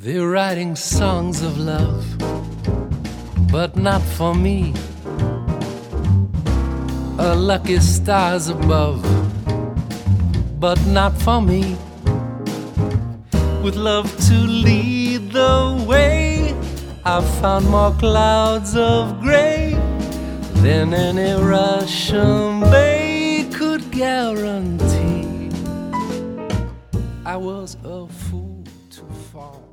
They're writing songs of love, but not for me. A lucky stars above, but not for me. With love to lead the way, I've found more clouds of gray than any Russian bay could guarantee. I was a fool to fall